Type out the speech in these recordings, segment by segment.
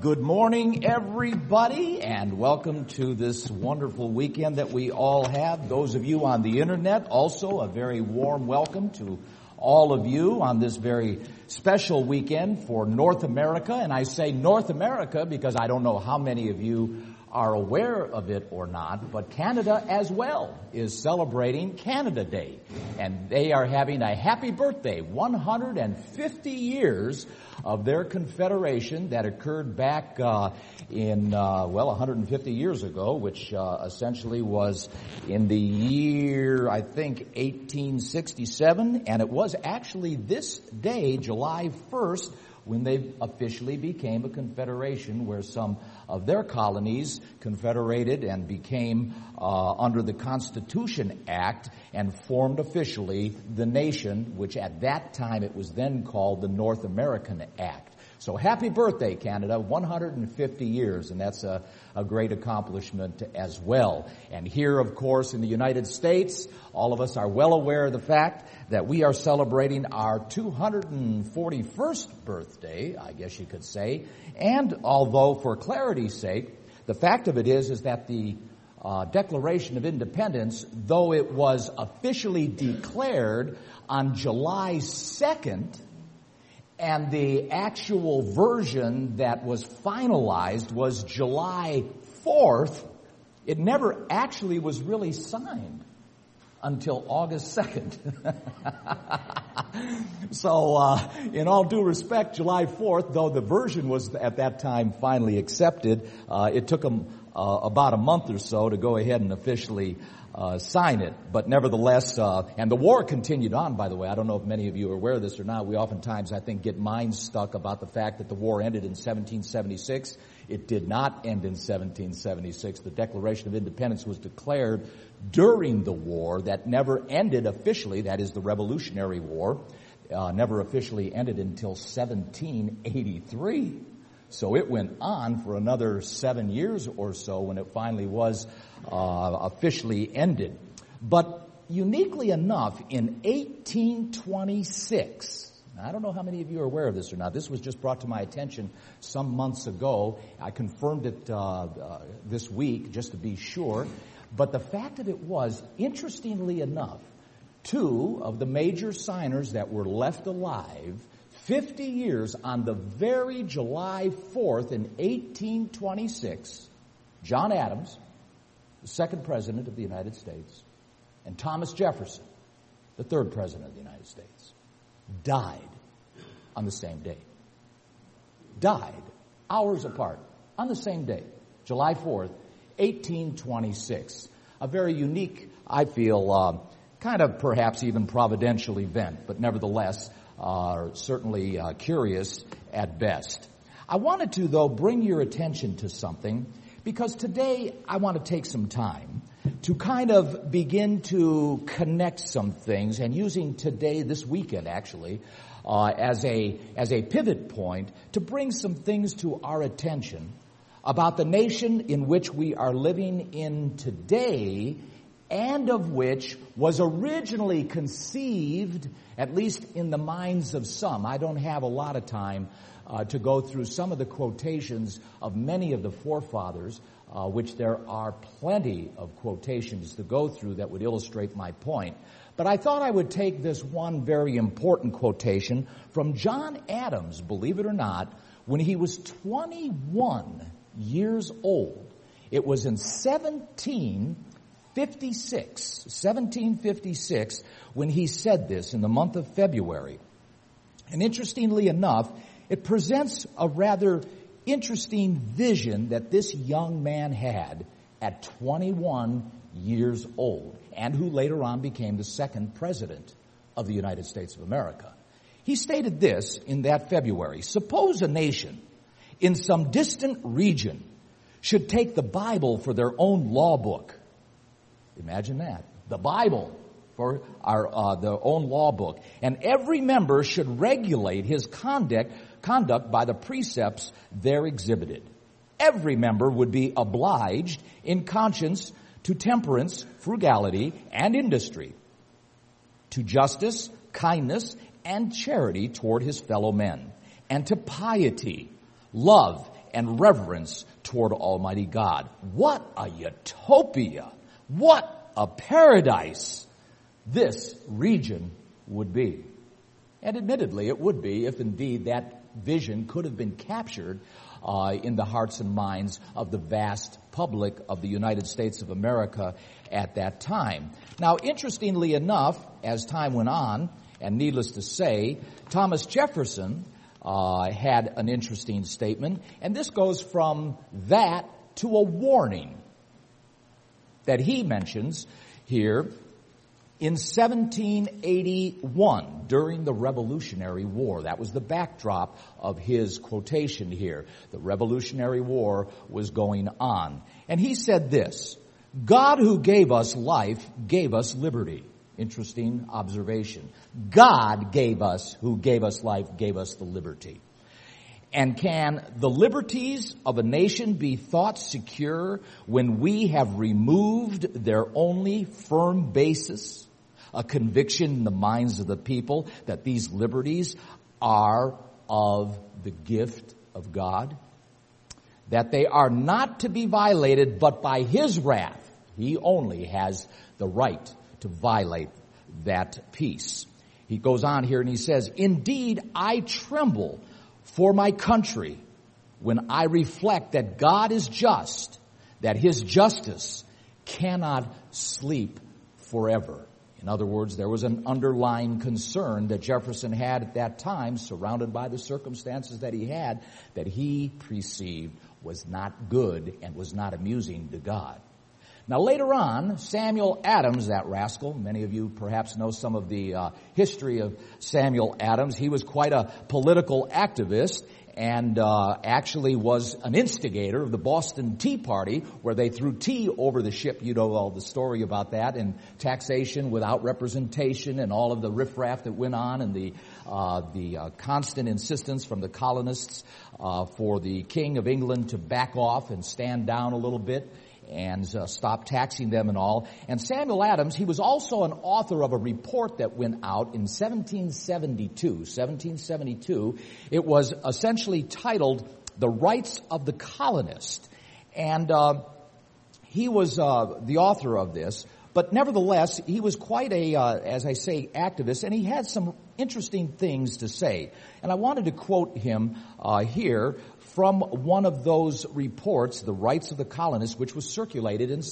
Good morning, everybody, and welcome to this wonderful weekend that we all have. Those of you on the internet, also a very warm welcome to all of you on this very special weekend for North America. And I say North America because I don't know how many of you are aware of it or not, but Canada as well is celebrating Canada Day. And they are having a happy birthday, 150 years of their confederation that occurred back in 150 years ago, which essentially was in the year, I think, 1867. And it was actually this day, July 1st, when they officially became a confederation, where some of their colonies confederated and became under the Constitution Act and formed officially the nation, which at that time it was then called the North American Act. So happy birthday, Canada, 150 years, and that's a great accomplishment as well. And here, of course, in the United States, all of us are well aware of the fact that we are celebrating our 241st birthday, I guess you could say. And although, for clarity's sake, the fact of it is that the Declaration of Independence, though it was officially declared on July 2nd, and the actual version that was finalized was July 4th, it never actually was really signed until August 2nd. So, in all due respect, July 4th, though the version was at that time finally accepted, it took them about a month or so to go ahead and officially sign it. But nevertheless, and the war continued on, by the way. I don't know if many of you are aware of this or not. We oftentimes, I think, get minds stuck about the fact that the war ended in 1776. It did not end in 1776. The Declaration of Independence was declared during the war that never ended officially. That is the Revolutionary War. Never officially ended until 1783. So it went on for another 7 years or so when it finally was officially ended. But uniquely enough, in 1826, I don't know how many of you are aware of this or not. This was just brought to my attention some months ago. I confirmed it this week just to be sure. But the fact of it was, interestingly enough, two of the major signers that were left alive 50 years on the very July 4th in 1826, John Adams, the second president of the United States, and Thomas Jefferson, the third president of the United States, died on the same day. Died hours apart on the same day, July 4th, 1826. A very unique, I feel, kind of perhaps even providential event, but nevertheless, certainly curious at best. I wanted to, though, bring your attention to something, because today I want to take some time to kind of begin to connect some things, and using today, this weekend actually, as a pivot point to bring some things to our attention about the nation in which we are living in today, and of which was originally conceived, at least in the minds of some. I don't have a lot of time to go through some of the quotations of many of the forefathers, which there are plenty of quotations to go through that would illustrate my point. But I thought I would take this one very important quotation from John Adams, believe it or not, when he was 21 years old. It was in 1756, when he said this in the month of February. And interestingly enough, it presents a rather interesting vision that this young man had at 21 years old, and who later on became the second president of the United States of America. He stated this in that February: suppose a nation in some distant region should take the Bible for their own law book. Imagine that. The Bible for their own law book. And every member should regulate his conduct by the precepts there exhibited. Every member would be obliged in conscience to temperance, frugality, and industry, to justice, kindness, and charity toward his fellow men, and to piety, love, and reverence toward Almighty God. What a utopia! What a paradise this region would be. And admittedly, it would be if indeed that vision could have been captured in the hearts and minds of the vast public of the United States of America at that time. Now, interestingly enough, as time went on, and needless to say, Thomas Jefferson had an interesting statement, and this goes from that to a warning that he mentions here in 1781 during the Revolutionary War. That was the backdrop of his quotation here. The Revolutionary War was going on. And he said this, God who gave us life gave us liberty. Interesting observation. God who gave us life, gave us the liberty. And can the liberties of a nation be thought secure when we have removed their only firm basis, a conviction in the minds of the people that these liberties are of the gift of God? That they are not to be violated, but by His wrath, He only has the right to violate that peace. He goes on here and he says, indeed, I tremble for my country when I reflect that God is just, that His justice cannot sleep forever. In other words, there was an underlying concern that Jefferson had at that time, surrounded by the circumstances that he had, that he perceived was not good and was not amusing to God. Now later on, Samuel Adams, that rascal, many of you perhaps know some of the history of Samuel Adams. He was quite a political activist and actually was an instigator of the Boston Tea Party, where they threw tea over the ship. You know all the story about that, and taxation without representation and all of the riffraff that went on, and the constant insistence from the colonists for the King of England to back off and stand down a little bit and stop taxing them and all. And Samuel Adams, he was also an author of a report that went out in 1772. It was essentially titled The Rights of the Colonist. And he was the author of this. But nevertheless, he was quite a, as I say, activist, and he had some interesting things to say. And I wanted to quote him here from one of those reports, The Rights of the Colonists, which was circulated in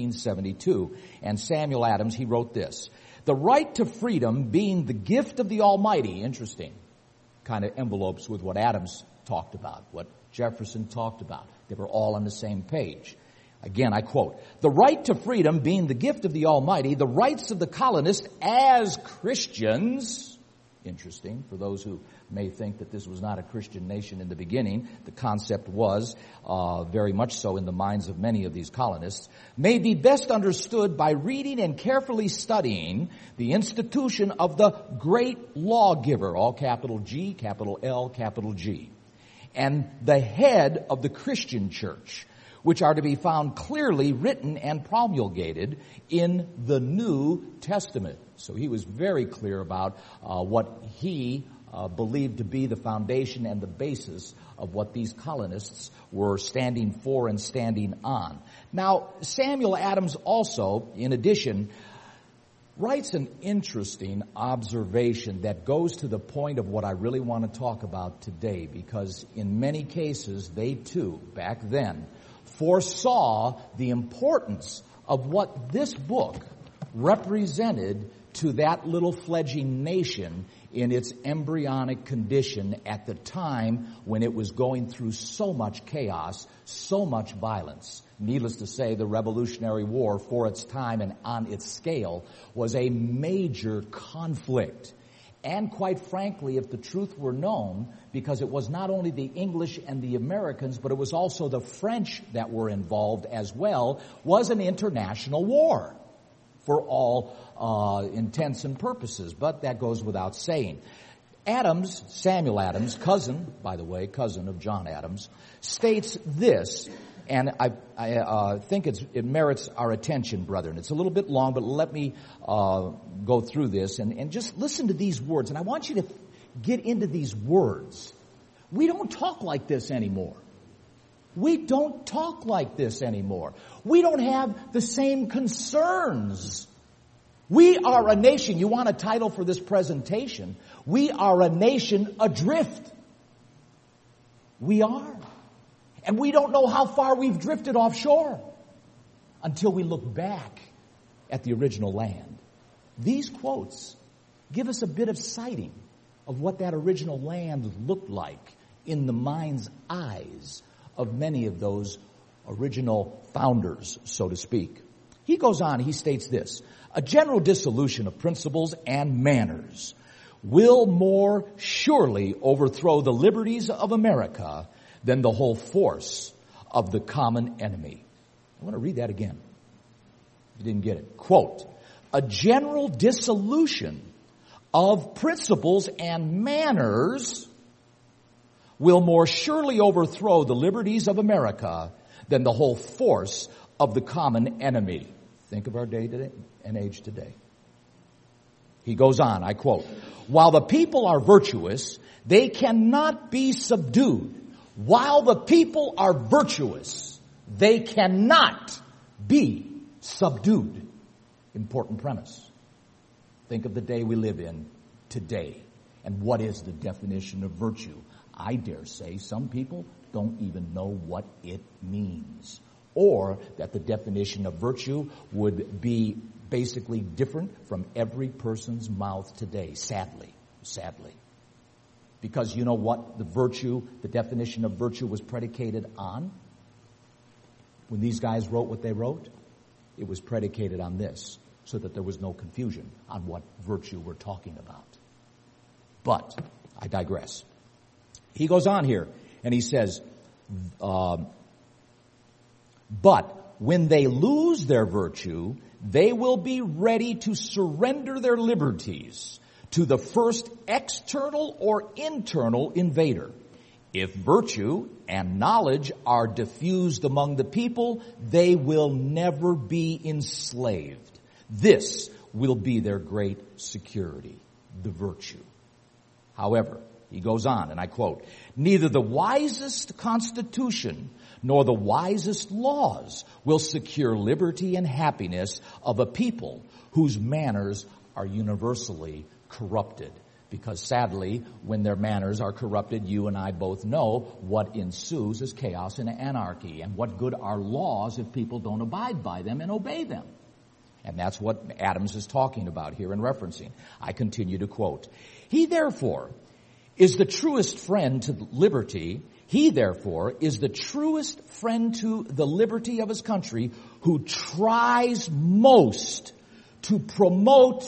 1772. And Samuel Adams, he wrote this, the right to freedom being the gift of the Almighty, interesting, kind of envelopes with what Adams talked about, what Jefferson talked about. They were all on the same page. Again, I quote, the right to freedom being the gift of the Almighty, the rights of the colonists as Christians, interesting for those who may think that this was not a Christian nation in the beginning, the concept was very much so in the minds of many of these colonists, may be best understood by reading and carefully studying the institution of the great lawgiver, all capital G, capital L, capital G, and the head of the Christian church, which are to be found clearly written and promulgated in the New Testament. So he was very clear about what he believed to be the foundation and the basis of what these colonists were standing for and standing on. Now, Samuel Adams also, in addition, writes an interesting observation that goes to the point of what I really want to talk about today, because in many cases, they too, back then, foresaw the importance of what this book represented to that little fledgling nation in its embryonic condition at the time when it was going through so much chaos, so much violence. Needless to say, the Revolutionary War for its time and on its scale was a major conflict. And quite frankly, if the truth were known, because it was not only the English and the Americans, but it was also the French that were involved as well, was an international war for all intents and purposes. But that goes without saying. Adams, Samuel Adams, cousin, by the way, cousin of John Adams, states this, and I think it merits our attention, brethren. It's a little bit long, but let me go through this and just listen to these words. And I want you to get into these words. We don't talk like this anymore. We don't talk like this anymore. We don't have the same concerns. We are a nation. You want a title for this presentation? We are a nation adrift. We are. And we don't know how far we've drifted offshore until we look back at the original land. These quotes give us a bit of sighting of what that original land looked like in the mind's eyes of many of those original founders, so to speak. He goes on, he states this: a general dissolution of principles and manners will more surely overthrow the liberties of America than the whole force of the common enemy. I want to read that again. You didn't get it. Quote, a general dissolution of principles and manners will more surely overthrow the liberties of America than the whole force of the common enemy. Think of our day today and age today. He goes on, I quote, while the people are virtuous, they cannot be subdued. While the people are virtuous, they cannot be subdued. Important premise. Think of the day we live in today. And what is the definition of virtue? I dare say some people don't even know what it means. Or that the definition of virtue would be basically different from every person's mouth today, sadly. Because you know what the definition of virtue was predicated on? When these guys wrote what they wrote, it was predicated on this, so that there was no confusion on what virtue we're talking about. But, I digress. He goes on here, and he says, but when they lose their virtue, they will be ready to surrender their liberties to the first external or internal invader. If virtue and knowledge are diffused among the people, they will never be enslaved. This will be their great security, the virtue. However, he goes on, and I quote, neither the wisest constitution nor the wisest laws will secure liberty and happiness of a people whose manners are universally corrupted. Because sadly, when their manners are corrupted, you and I both know what ensues is chaos and anarchy. And what good are laws if people don't abide by them and obey them? And that's what Adams is talking about here and referencing. I continue to quote, he therefore is the truest friend to liberty. He therefore is the truest friend to the liberty of his country who tries most to promote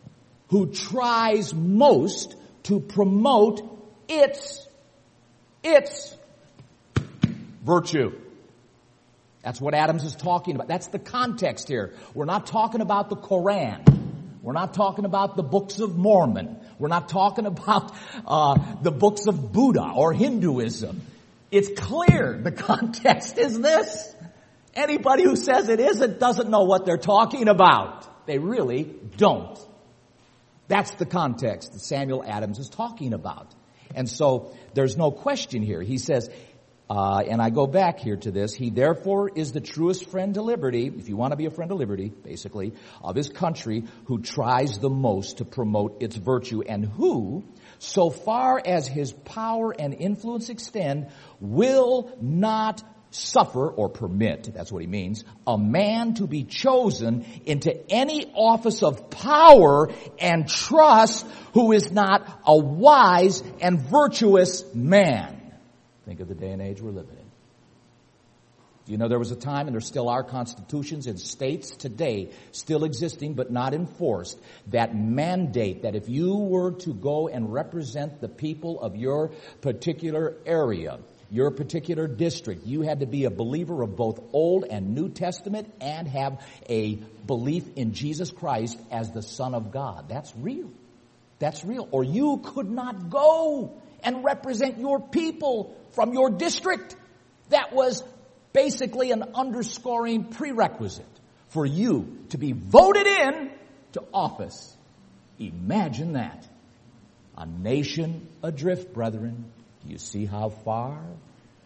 its virtue. That's what Adams is talking about. That's the context here. We're not talking about the Koran. We're not talking about the books of Mormon. We're not talking about the books of Buddha or Hinduism. It's clear. The context is this. Anybody who says it isn't doesn't know what they're talking about. They really don't. That's the context that Samuel Adams is talking about. And so there's no question here. He says, and I go back here to this, he therefore is the truest friend to liberty, if you want to be a friend of liberty, basically, of his country, who tries the most to promote its virtue, and who, so far as his power and influence extend, will not suffer or permit, that's what he means, a man to be chosen into any office of power and trust who is not a wise and virtuous man. Think of the day and age we're living in. You know, there was a time, and there still are constitutions in states today still existing but not enforced, that mandate that if you were to go and represent the people of your particular area, your particular district, you had to be a believer of both Old and New Testament and have a belief in Jesus Christ as the Son of God. That's real. That's real. Or you could not go and represent your people from your district. That was basically an underscoring prerequisite for you to be voted in to office. Imagine that. A nation adrift, brethren. Do you see how far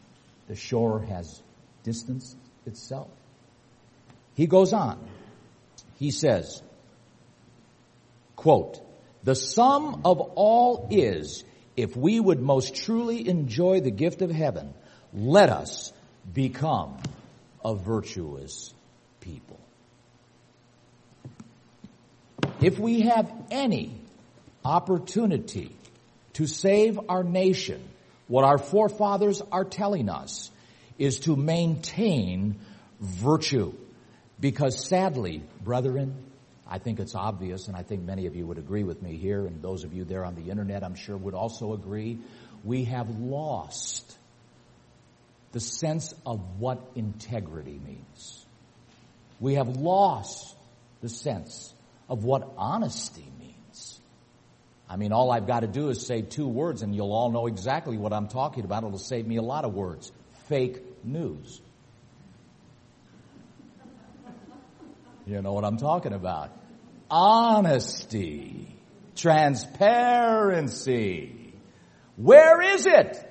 The shore has distanced itself. He goes on. He says, quote, "The sum of all is, if we would most truly enjoy the gift of heaven, let us become a virtuous people." If we have any opportunity to save our nation, what our forefathers are telling us is to maintain virtue. Because sadly, brethren, I think it's obvious, and I think many of you would agree with me here, and those of you there on the internet, I'm sure, would also agree, we have lost the sense of what integrity means. We have lost the sense of what honesty means. I mean, all I've got to do is say 2 words, and you'll all know exactly what I'm talking about. It'll save me a lot of words. Fake news. You know what I'm talking about. Honesty. Transparency. Where is it?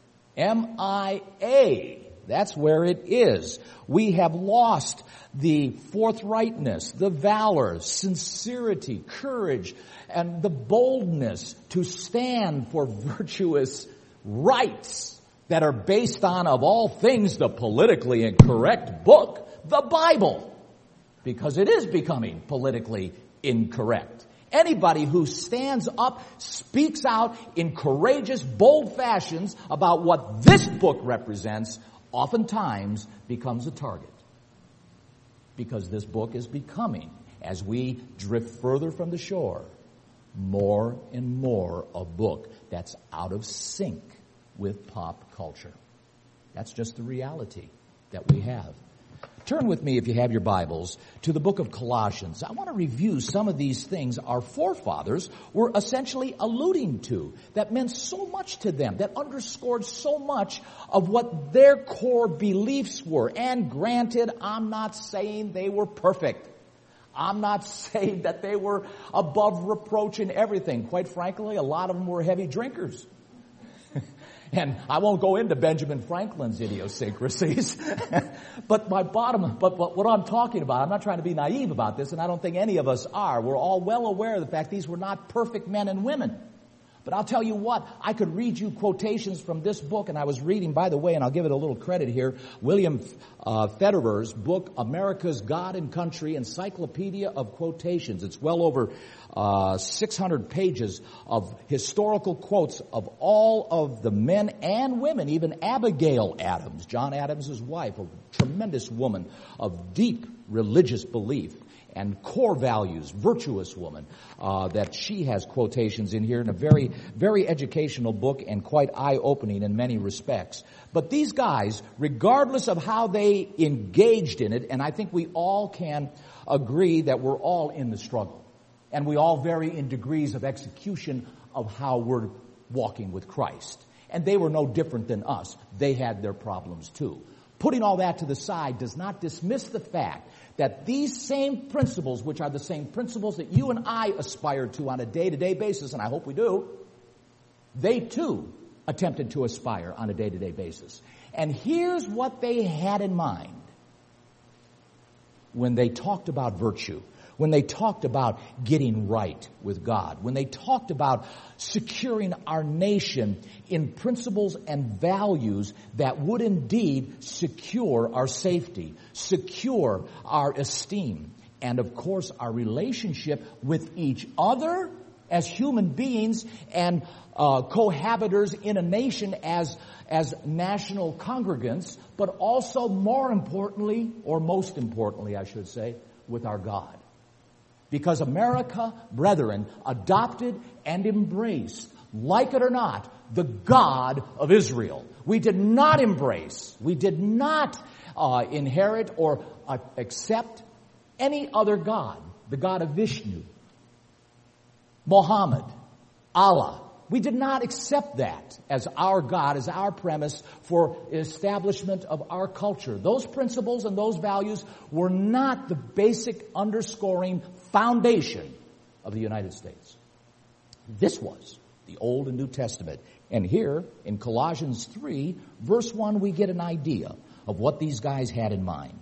MIA. That's where it is. We have lost the forthrightness, the valor, sincerity, courage, and the boldness to stand for virtuous rights that are based on, of all things, the politically incorrect book, the Bible. Because it is becoming politically incorrect. Anybody who stands up, speaks out in courageous, bold fashions about what this book represents, oftentimes becomes a target. Because this book is becoming, as we drift further from the shore, more and more a book that's out of sync with pop culture. That's just the reality that we have. Turn with me, if you have your Bibles, to the book of Colossians. I want to review some of these things our forefathers were essentially alluding to that meant so much to them, that underscored so much of what their core beliefs were. And granted, I'm not saying they were perfect. I'm not saying that they were above reproach in everything. Quite frankly, a lot of them were heavy drinkers. And I won't go into Benjamin Franklin's idiosyncrasies. But what I'm talking about, I'm not trying to be naive about this, and I don't think any of us are. We're all well aware of the fact these were not perfect men and women. But I'll tell you what, I could read you quotations from this book, and I was reading, by the way, and I'll give it a little credit here, William Federer's book, America's God and Country, Encyclopedia of Quotations. It's well over 600 pages of historical quotes of all of the men and women, even Abigail Adams, John Adams' wife, a tremendous woman of deep religious belief and core values, virtuous woman, that she has quotations in here in a very, very educational book and quite eye-opening in many respects. But these guys, regardless of how they engaged in it, and I think we all can agree that we're all in the struggle, and we all vary in degrees of execution of how we're walking with Christ. And they were no different than us. They had their problems too. Putting all that to the side does not dismiss the fact that these same principles, which are the same principles that you and I aspire to on a day-to-day basis, and I hope we do, they too attempted to aspire on a day-to-day basis. And here's what they had in mind when they talked about virtue, when they talked about getting right with God, when they talked about securing our nation in principles and values that would indeed secure our safety, secure our esteem, and of course our relationship with each other as human beings and cohabitors in a nation as national congregants, but also more importantly, or most importantly I should say, with our God. Because America, brethren, adopted and embraced, like it or not, the God of Israel. We did not embrace, we did not inherit or accept any other God. The God of Vishnu, Muhammad, Allah. We did not accept that as our God, as our premise for establishment of our culture. Those principles and those values were not the basic underscoring foundation of the United States. This was. the Old and New Testament. And here in Colossians 3, verse 1, we get an idea of what these guys had in mind.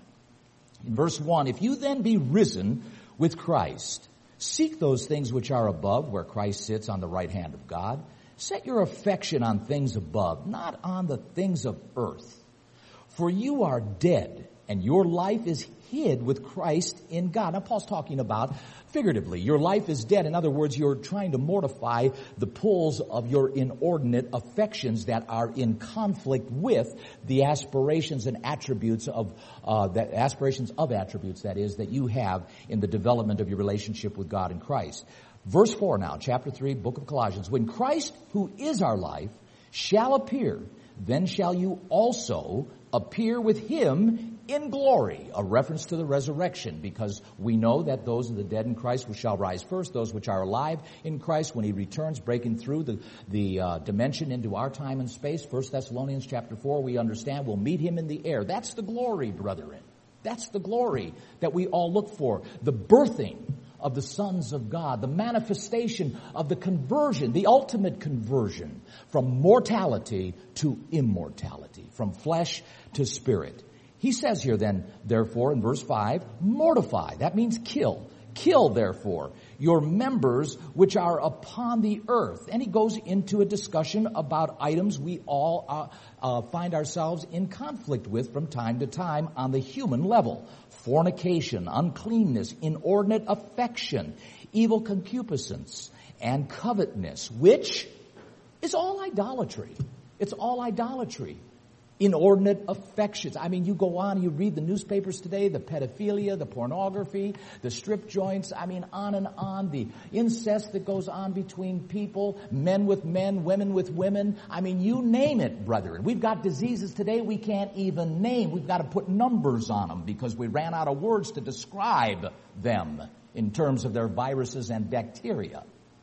In verse 1, if you then be risen with Christ, seek those things which are above, where Christ sits on the right hand of God. Set your affection on things above, not on the things of earth. For you are dead, and your life is hid with Christ in God. Now, Paul's talking about figuratively. Your life is dead. In other words, you're trying to mortify the pulls of your inordinate affections that are in conflict with the aspirations and attributes of attributes, that is, that you have in the development of your relationship with God in Christ. Verse 4 now, chapter 3, book of Colossians. When Christ, who is our life, shall appear, then shall you also appear with him in glory. A reference to the resurrection, because we know that those of the dead in Christ shall rise first, those which are alive in Christ when he returns, breaking through the dimension into our time and space. 1 Thessalonians chapter 4, we understand we'll meet him in the air. That's the glory, brethren. That's the glory that we all look for. The birthing of the sons of God, the manifestation of the conversion, the ultimate conversion from mortality to immortality, from flesh to spirit. He says here then, therefore, in verse 5, mortify. That means kill. Kill, therefore, your members which are upon the earth. And he goes into a discussion about items we all find ourselves in conflict with from time to time on the human level. Fornication, uncleanness, inordinate affection, evil concupiscence, and covetousness, which is all idolatry. It's all idolatry. Inordinate affections. I mean, you go on, you read the newspapers today, the pedophilia, the pornography, the strip joints, I mean, on and on, the incest that goes on between people, men with men, women with women. I mean, you name it, brethren. We've got diseases today we can't even name. We've got to put numbers on them because we ran out of words to describe them in terms of their viruses and bacteria.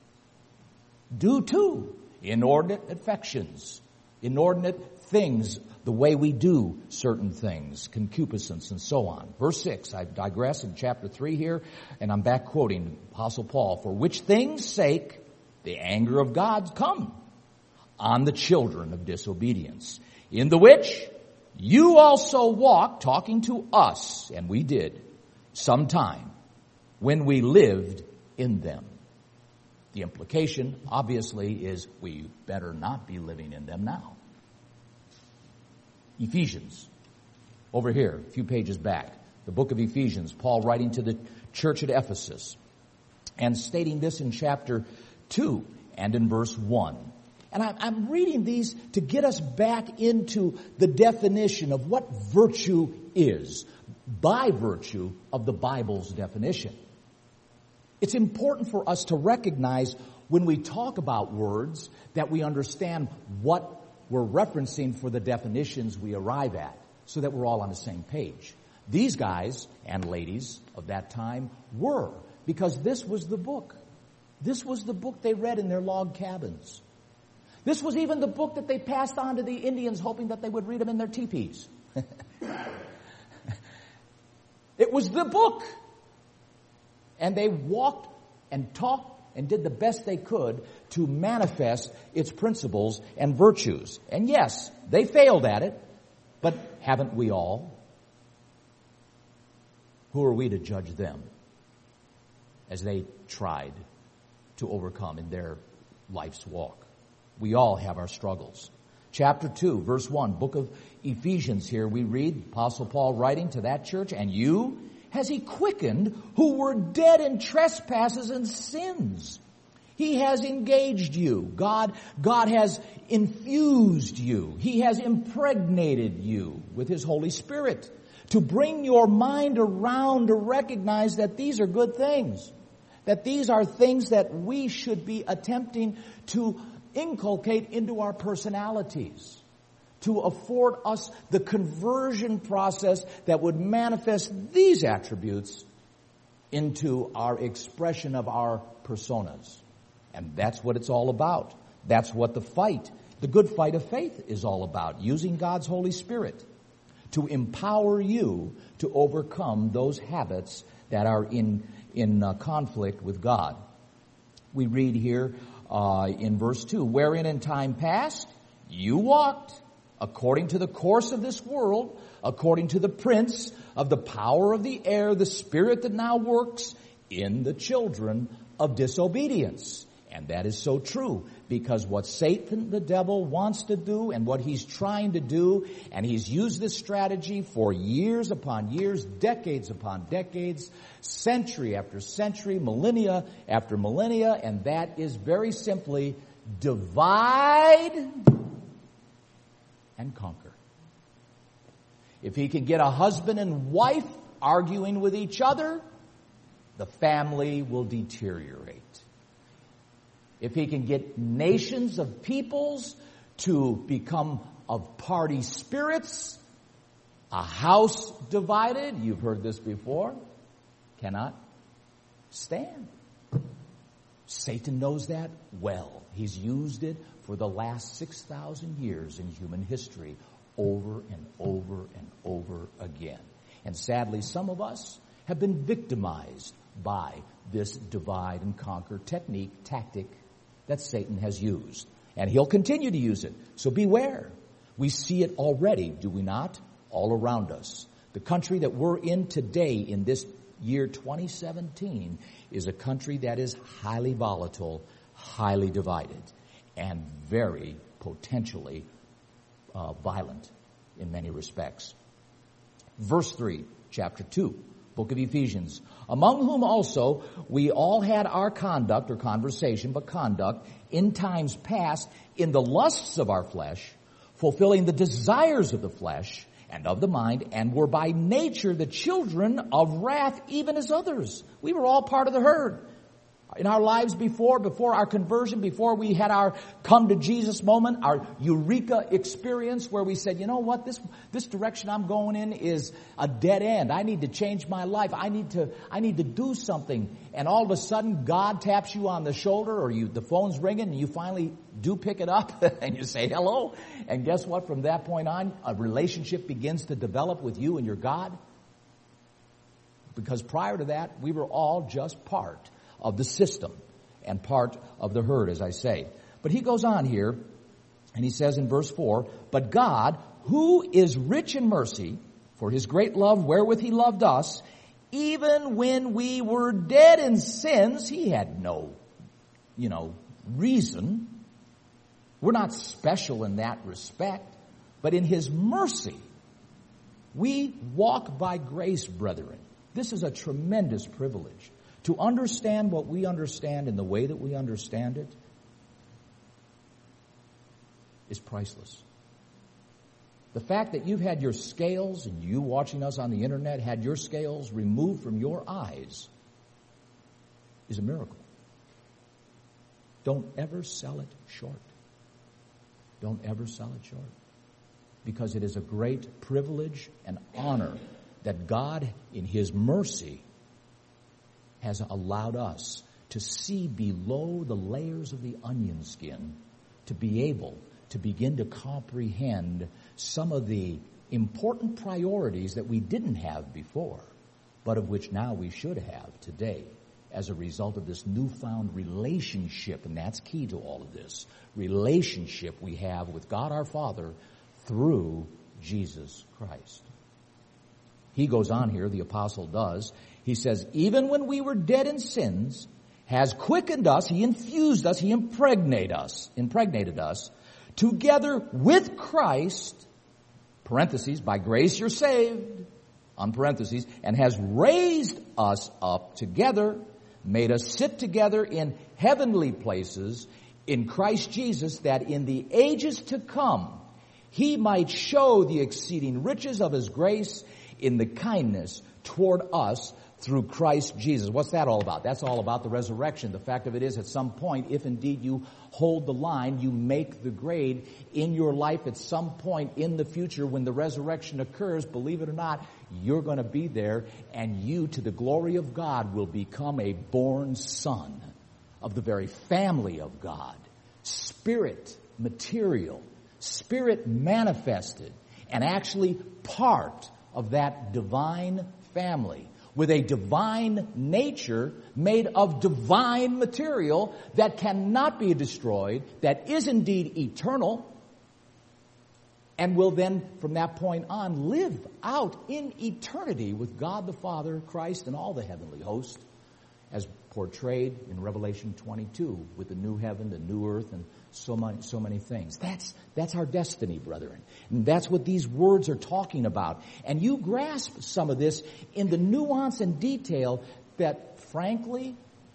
Due to inordinate affections, inordinate things, the way we do certain things, concupiscence and so on. Verse 6, I digress in chapter 3 here, and I'm back quoting Apostle Paul. For which things' sake the anger of God come on the children of disobedience, in the which you also walked, talking to us, and we did, sometime, when we lived in them. The implication, obviously, is we better not be living in them now. Ephesians, over here, a few pages back, the book of Ephesians, Paul writing to the church at Ephesus and stating this in chapter 2 and in verse 1. And I'm reading these to get us back into the definition of what virtue is by virtue of the Bible's definition. It's important for us to recognize when we talk about words that we understand what we're referencing for the definitions we arrive at, so that we're all on the same page. These guys and ladies of that time were, because this was the book. This was the book they read in their log cabins. This was even the book that they passed on to the Indians, hoping that they would read them in their teepees. It was the book. And they walked and talked and did the best they could to manifest its principles and virtues. And yes, they failed at it, but haven't we all? Who are we to judge them as they tried to overcome in their life's walk? We all have our struggles. Chapter 2, verse 1, book of Ephesians here, we read Apostle Paul writing to that church, and you has he quickened who were dead in trespasses and sins. He has engaged you. God has infused you. He has impregnated you with his Holy Spirit to bring your mind around to recognize that these are good things, that these are things that we should be attempting to inculcate into our personalities, to afford us the conversion process that would manifest these attributes into our expression of our personas. And that's what it's all about. That's what the good fight of faith is all about, using God's Holy Spirit to empower you to overcome those habits that are in conflict with God. We read here in verse 2, wherein in time past you walked according to the course of this world, according to the prince of the power of the air, the spirit that now works in the children of disobedience. And that is so true, because what Satan, the devil, wants to do and what he's trying to do, and he's used this strategy for years upon years, decades upon decades, century after century, millennia after millennia, and that is very simply divide and conquer. If he can get a husband and wife arguing with each other, the family will deteriorate. If he can get nations of peoples to become of party spirits, a house divided, you've heard this before, cannot stand. Satan knows that well. He's used it for the last 6,000 years in human history, over and over and over again. And sadly, some of us have been victimized by this divide and conquer tactic that Satan has used. And he'll continue to use it. So beware. We see it already, do we not? All around us. The country that we're in today, in this year 2017, is a country that is highly volatile, highly divided, and very potentially violent in many respects. Verse 3, chapter 2. Book of Ephesians, among whom also we all had our conduct, or conversation, but conduct, in times past, in the lusts of our flesh, fulfilling the desires of the flesh and of the mind, and were by nature the children of wrath, even as others. We were all part of the herd. In our lives before our conversion, before we had our come to Jesus moment, our eureka experience where we said, you know what, this direction I'm going in is a dead end. I need to change my life. I need to do something. And all of a sudden God taps you on the shoulder, or the phone's ringing and you finally do pick it up and you say hello. And guess what? From that point on, a relationship begins to develop with you and your God. Because prior to that, we were all just part of the system and part of the herd, as I say. But he goes on here, and he says in verse 4, but God, who is rich in mercy, for his great love wherewith he loved us, even when we were dead in sins, he had no, reason. We're not special in that respect, but in his mercy, we walk by grace, brethren. This is a tremendous privilege. To understand what we understand in the way that we understand it is priceless. The fact that you've had your scales, and you watching us on the internet, had your scales removed from your eyes is a miracle. Don't ever sell it short. Don't ever sell it short. Because it is a great privilege and honor that God, in his mercy, has allowed us to see below the layers of the onion skin, to be able to begin to comprehend some of the important priorities that we didn't have before, but of which now we should have today as a result of this newfound relationship, and that's key to all of this, relationship we have with God our Father through Jesus Christ. He goes on here, the apostle does. He says, even when we were dead in sins, has quickened us, he infused us, he impregnated us, together with Christ, parentheses, by grace you're saved, on parentheses, and has raised us up together, made us sit together in heavenly places in Christ Jesus, that in the ages to come, he might show the exceeding riches of his grace in the kindness toward us through Christ Jesus. What's that all about? That's all about the resurrection. The fact of it is, at some point, if indeed you hold the line, you make the grade in your life at some point in the future when the resurrection occurs, believe it or not, you're going to be there, and you, to the glory of God, will become a born son of the very family of God. Spirit material, spirit manifested, and actually part of that divine family. with a divine nature made of divine material that cannot be destroyed, that is indeed eternal, and will then, from that point on, live out in eternity with God the Father, Christ, and all the heavenly host, as portrayed in Revelation 22 with the new heaven, the new earth, and so many things. That's our destiny, brethren. And that's what these words are talking about. And you grasp some of this in the nuance and detail that, frankly,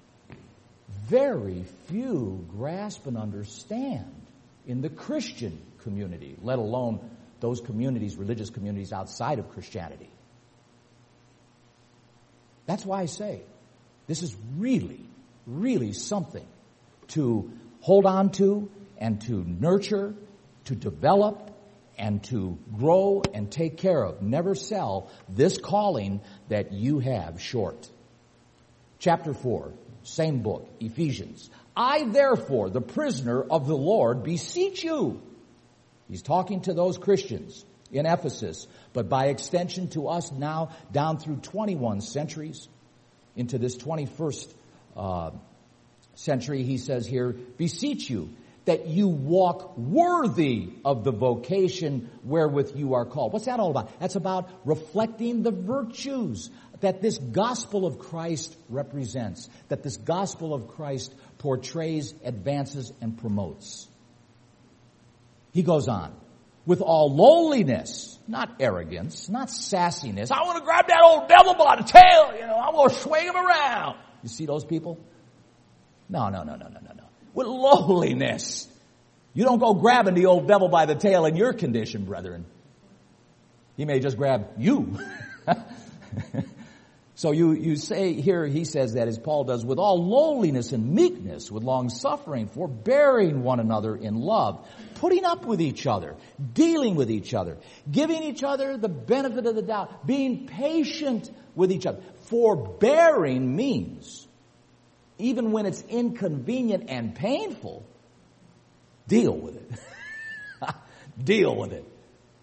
very few grasp and understand in the Christian community, let alone those communities, religious communities outside of Christianity. That's why I say this is really, really something to hold on to and to nurture, to develop, and to grow and take care of. Never sell this calling that you have short. Chapter 4, same book, Ephesians. I, therefore, the prisoner of the Lord, beseech you. He's talking to those Christians in Ephesus, but by extension to us now down through 21 centuries into this 21st century. He says here, beseech you that you walk worthy of the vocation wherewith you are called. What's that all about? That's about reflecting the virtues that this gospel of Christ represents, that this gospel of Christ portrays, advances, and promotes. He goes on, with all lowliness, not arrogance, not sassiness. I want to grab that old devil by the tail, I want to swing him around. You see those people? No. With lowliness. You don't go grabbing the old devil by the tail in your condition, brethren. He may just grab you. So you say here, he says that as Paul does, with all lowliness and meekness, with long suffering, forbearing one another in love, putting up with each other, dealing with each other, giving each other the benefit of the doubt, being patient with each other. Forbearing means, even when it's inconvenient and painful, deal with it. Deal with it.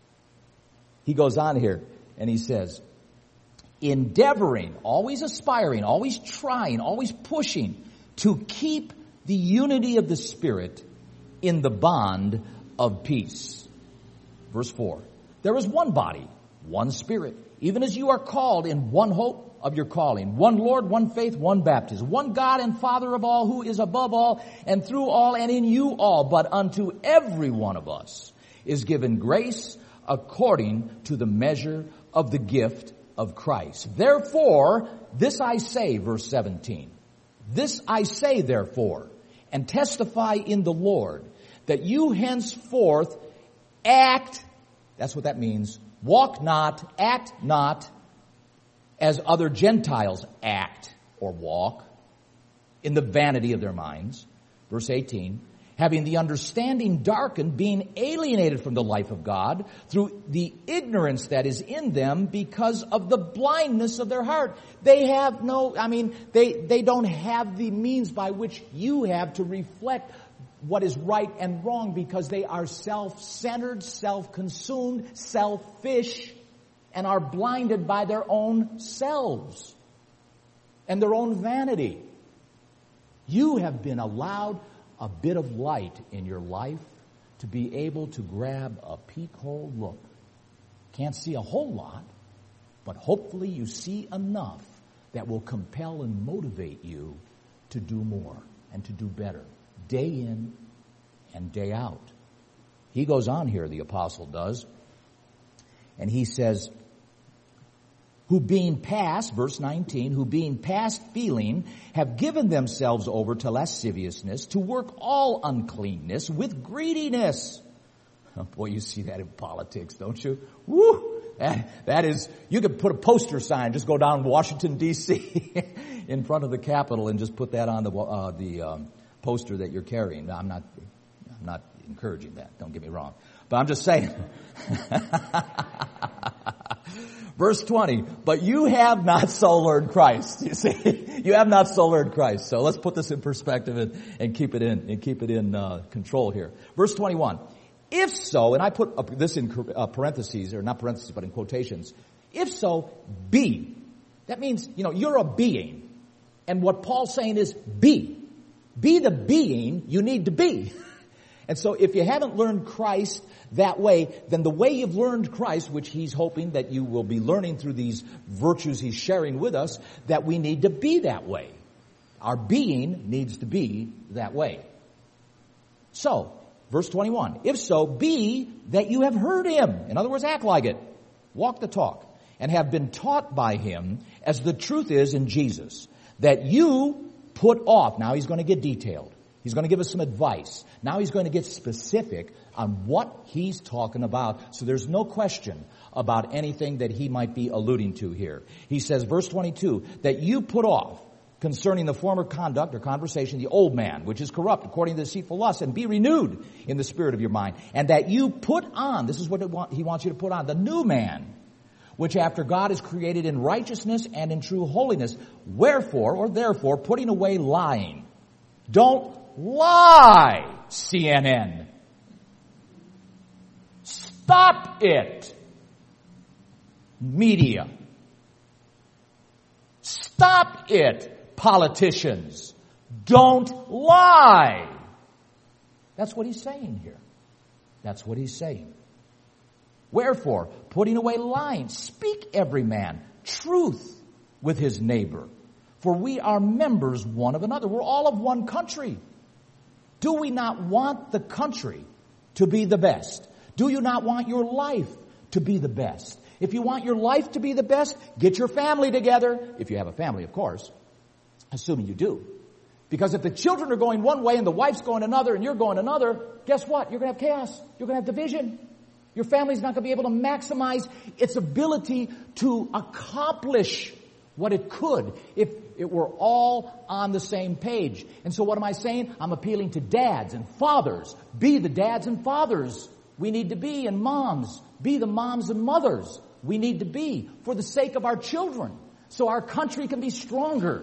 He goes on here and he says, endeavoring, always aspiring, always trying, always pushing to keep the unity of the Spirit in the bond of peace. Verse 4, there is one body, one Spirit, even as you are called in one hope of your calling, one Lord, one faith, one baptism, one God and Father of all, who is above all and through all and in you all. But unto every one of us is given grace according to the measure of the gift of Christ. Therefore, this I say, verse 17, this I say therefore, and testify in the Lord, that you henceforth act, that's what that means, walk not, act not, as other Gentiles act or walk, in the vanity of their minds. Verse 18, having the understanding darkened, being alienated from the life of God through the ignorance that is in them because of the blindness of their heart. They have they don't have the means by which you have to reflect what is right and wrong, because they are self-centered, self-consumed, selfish, and are blinded by their own selves and their own vanity. You have been allowed a bit of light in your life to be able to grab a peek hole look. Can't see a whole lot, but hopefully you see enough that will compel and motivate you to do more and to do better, day in and day out. He goes on here, the apostle does, and he says, who being past, verse 19, who being past feeling, have given themselves over to lasciviousness, to work all uncleanness with greediness. Oh, boy, you see that in politics, don't you? Woo! That is, you could put a poster sign, just go down Washington, D.C. in front of the Capitol and just put that on the poster that you're carrying. Now, I'm not encouraging that, don't get me wrong. But I'm just saying. Verse 20, but you have not so learned Christ. You see, you have not so learned Christ. So let's put this in perspective and keep it in control here. Verse 21, if so, and I put this in parentheses, or not parentheses, but in quotations. If so, be That means, you're a being. And what Paul's saying is be. Be the being you need to be. And so if you haven't learned Christ that way, then the way you've learned Christ, which he's hoping that you will be learning through these virtues he's sharing with us, that we need to be that way. Our being needs to be that way. So, verse 21, if so, be that you have heard him. In other words, act like it. Walk the talk. And have been taught by him as the truth is in Jesus. That you put off. Now he's going to get detailed. He's going to give us some advice. Now he's going to get specific on what he's talking about. So there's no question about anything that he might be alluding to here. He says, verse 22, that you put off concerning the former conduct or conversation, the old man, which is corrupt according to deceitful lust, and be renewed in the spirit of your mind. And that you put on, this is what he wants you to put on, the new man, which after God is created in righteousness and in true holiness. Wherefore, or therefore, putting away lying. Don't lie, CNN. Stop it, media. Stop it, politicians. Don't lie. That's what he's saying here. That's what he's saying. Wherefore, putting away lying, speak every man truth with his neighbor. For we are members one of another. We're all of one country. Do we not want the country to be the best? Do you not want your life to be the best? If you want your life to be the best, get your family together. If you have a family, of course. Assuming you do. Because if the children are going one way and the wife's going another and you're going another, guess what? You're going to have chaos. You're going to have division. Your family's not going to be able to maximize its ability to accomplish what it could if it were all on the same page. And so what am I saying? I'm appealing to dads and fathers. Be the dads and fathers we need to be, and moms. Be the moms and mothers we need to be for the sake of our children, so our country can be stronger,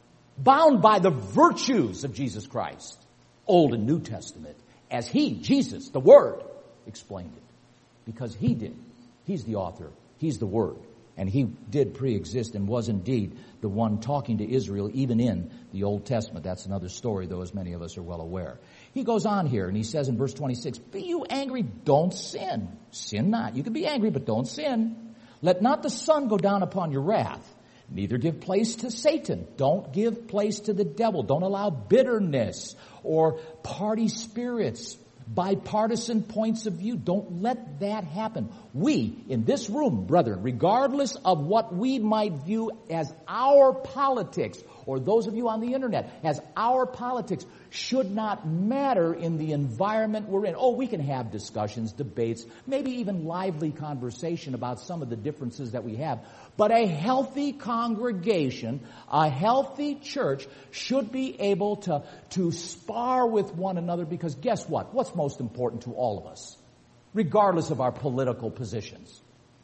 bound by the virtues of Jesus Christ, Old and New Testament, as he, Jesus, the Word, explained it. Because he did. He's the author. He's the Word. And he did pre-exist and was indeed the one talking to Israel even in the Old Testament. That's another story, though, as many of us are well aware. He goes on here and he says in verse 26, be you angry, don't sin. Sin not. You can be angry, but don't sin. Let not the sun go down upon your wrath. Neither give place to Satan. Don't give place to the devil. Don't allow bitterness or party spirits, bipartisan points of view. Don't let that happen. We, in this room, brethren, regardless of what we might view as our politics, or those of you on the internet, as our politics, should not matter in the environment we're in. Oh, we can have discussions, debates, maybe even lively conversation about some of the differences that we have. But a healthy congregation, a healthy church should be able to spar with one another, because guess what? What's most important to all of us, regardless of our political positions?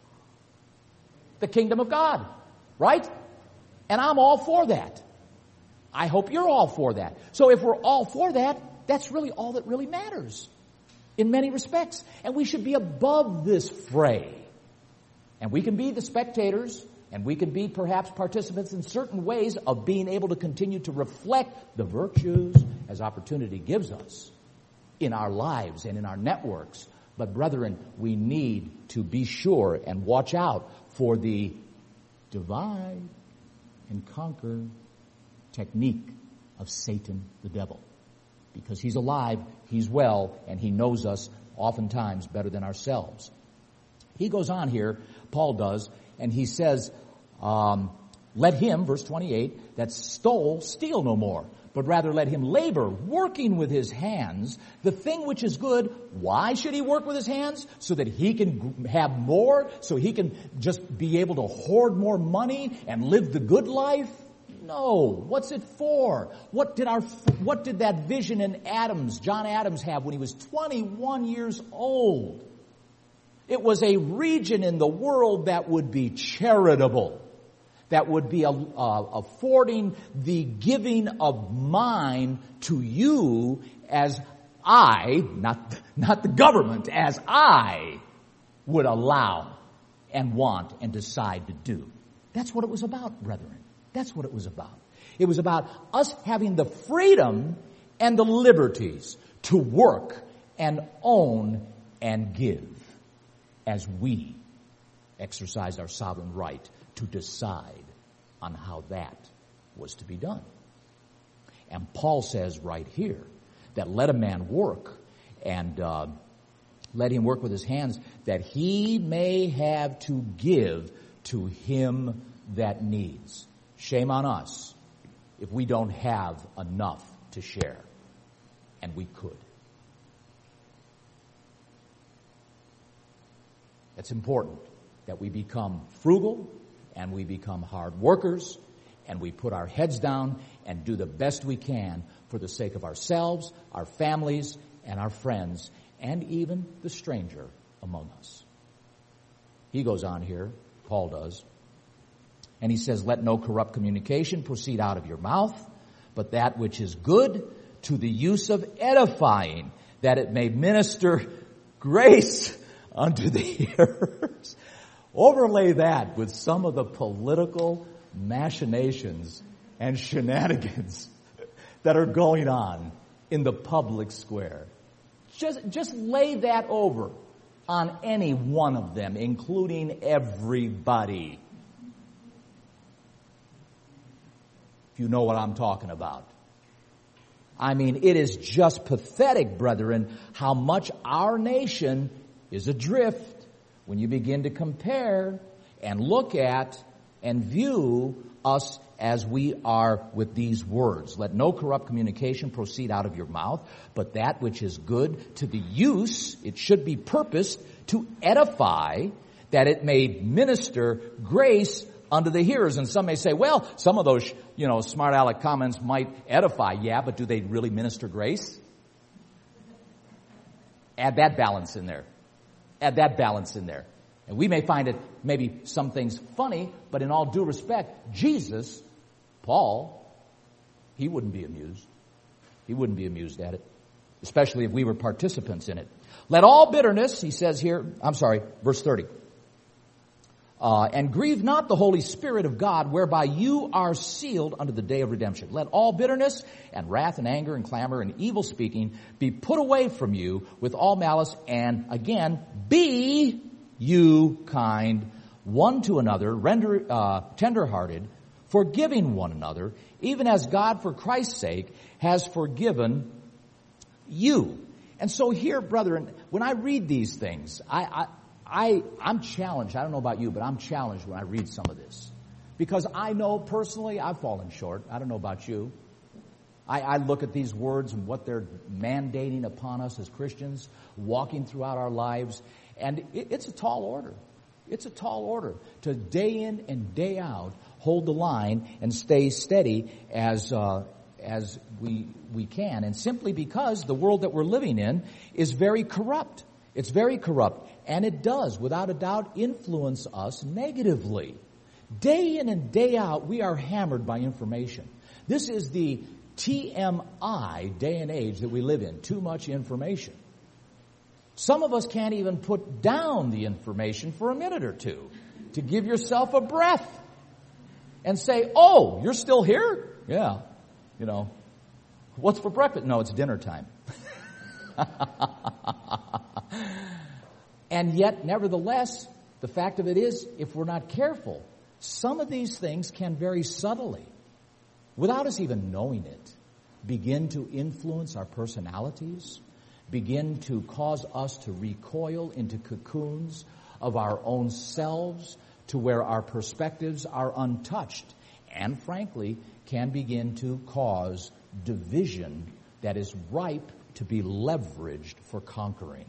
The kingdom of God, right? And I'm all for that. I hope you're all for that. So if we're all for that, that's really all that really matters in many respects. And we should be above this fray. And we can be the spectators, and we can be perhaps participants in certain ways of being able to continue to reflect the virtues as opportunity gives us in our lives and in our networks. But brethren, we need to be sure and watch out for the divide and conquer technique of Satan the devil. Because he's alive, he's well, and he knows us oftentimes better than ourselves. He goes on here, Paul does, and he says, let him, verse 28, that stole, steal no more, but rather let him labor, working with his hands, the thing which is good. Why should he work with his hands? So that he can have more, so he can just be able to hoard more money and live the good life? No. What's it for? What did that vision in Adams, John Adams, have when he was 21 years old? It was a region in the world that would be charitable, that would be affording the giving of mine to you as I, not the government, as I would allow and want and decide to do. That's what it was about, brethren. That's what it was about. It was about us having the freedom and the liberties to work and own and give as we exercise our sovereign right to decide on how that was to be done. And Paul says right here that let a man work and let him work with his hands that he may have to give to him that needs. Shame on us if we don't have enough to share. And we could. It's important that we become frugal and we become hard workers and we put our heads down and do the best we can for the sake of ourselves, our families, and our friends, and even the stranger among us. He goes on here, Paul does, and he says, let no corrupt communication proceed out of your mouth, but that which is good to the use of edifying, that it may minister grace unto the hearers. Overlay that with some of the political machinations and shenanigans that are going on in the public square. Just lay that over on any one of them, including everybody. If you know what I'm talking about. I mean, it is just pathetic, brethren, how much our nation is adrift when you begin to compare and look at and view us as we are with these words. Let no corrupt communication proceed out of your mouth, but that which is good to the use, it should be purposed to edify, that it may minister grace unto the hearers. And some may say, well, some of those, smart aleck comments might edify. Yeah, but do they really minister grace? Add that balance in there. Add that balance in there. And we may find it, maybe some things funny, but in all due respect, Jesus, Paul, he wouldn't be amused. He wouldn't be amused at it, especially if we were participants in it. Let all bitterness, he says here, verse 30. And grieve not the Holy Spirit of God, whereby you are sealed unto the day of redemption. Let all bitterness and wrath and anger and clamor and evil speaking be put away from you with all malice. And again, be you kind one to another, tender-hearted, forgiving one another, even as God for Christ's sake has forgiven you. And so here, brethren, when I read these things, I'm challenged. I don't know about you, but I'm challenged when I read some of this. Because I know personally I've fallen short. I don't know about you. I look at these words and what they're mandating upon us as Christians, walking throughout our lives, and it's a tall order. It's a tall order to day in and day out hold the line and stay steady as we can. And simply because the world that we're living in is very corrupt. It's very corrupt. And it does, without a doubt, influence us negatively. Day in and day out, we are hammered by information. This is the TMI day and age that we live in. Too much information. Some of us can't even put down the information for a minute or two to give yourself a breath and say, oh, you're still here? Yeah. What's for breakfast? No, it's dinner time. And yet, nevertheless, the fact of it is, if we're not careful, some of these things can very subtly, without us even knowing it, begin to influence our personalities, begin to cause us to recoil into cocoons of our own selves to where our perspectives are untouched, and frankly, can begin to cause division that is ripe to be leveraged for conquering.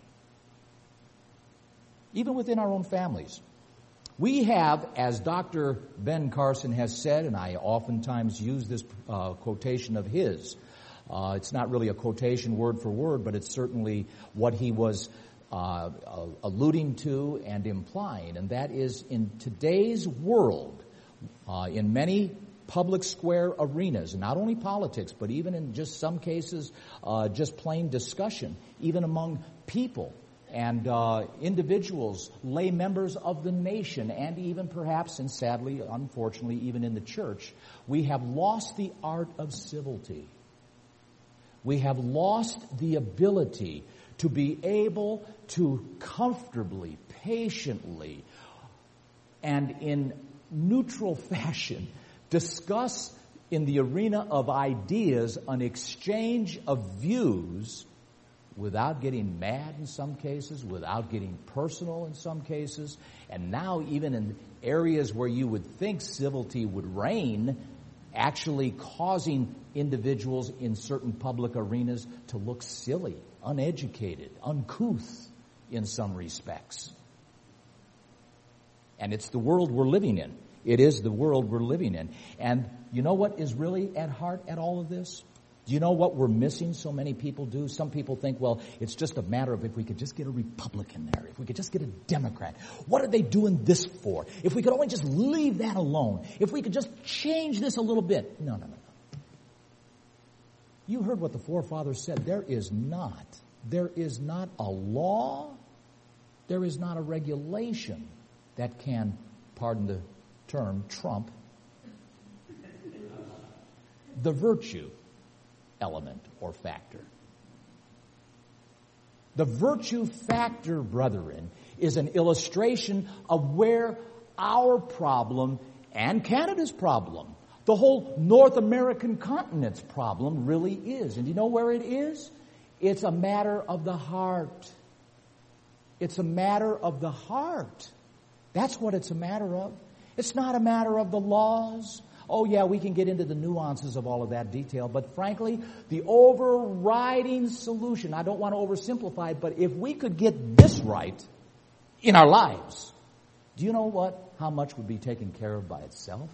Even within our own families. We have, as Dr. Ben Carson has said, and I oftentimes use this quotation of his, it's not really a quotation word for word, but it's certainly what he was alluding to and implying, and that is in today's world, in many public square arenas, not only politics, but even in just some cases, just plain discussion, even among people and individuals, lay members of the nation, and even perhaps, and sadly, unfortunately, even in the church, we have lost the art of civility. We have lost the ability to be able to comfortably, patiently, and in neutral fashion discuss in the arena of ideas an exchange of views without getting mad in some cases, without getting personal in some cases, and now even in areas where you would think civility would reign, actually causing individuals in certain public arenas to look silly, uneducated, uncouth in some respects. And it's the world we're living in. It is the world we're living in. And you know what is really at heart at all of this? Do you know what we're missing so many people do? Some people think, well, it's just a matter of if we could just get a Republican there, if we could just get a Democrat. What are they doing this for? If we could only just leave that alone. If we could just change this a little bit. No. You heard what the forefathers said. There is not a law, there is not a regulation that can, pardon the term, trump the virtue element or factor. The virtue factor, brethren, is an illustration of where our problem and Canada's problem, the whole North American continent's problem really is. And you know where it is? It's a matter of the heart. It's a matter of the heart. That's what it's a matter of. It's not a matter of the laws. Oh, yeah, we can get into the nuances of all of that detail, but frankly, the overriding solution, I don't want to oversimplify it, but if we could get this right in our lives, do you know how much would be taken care of by itself?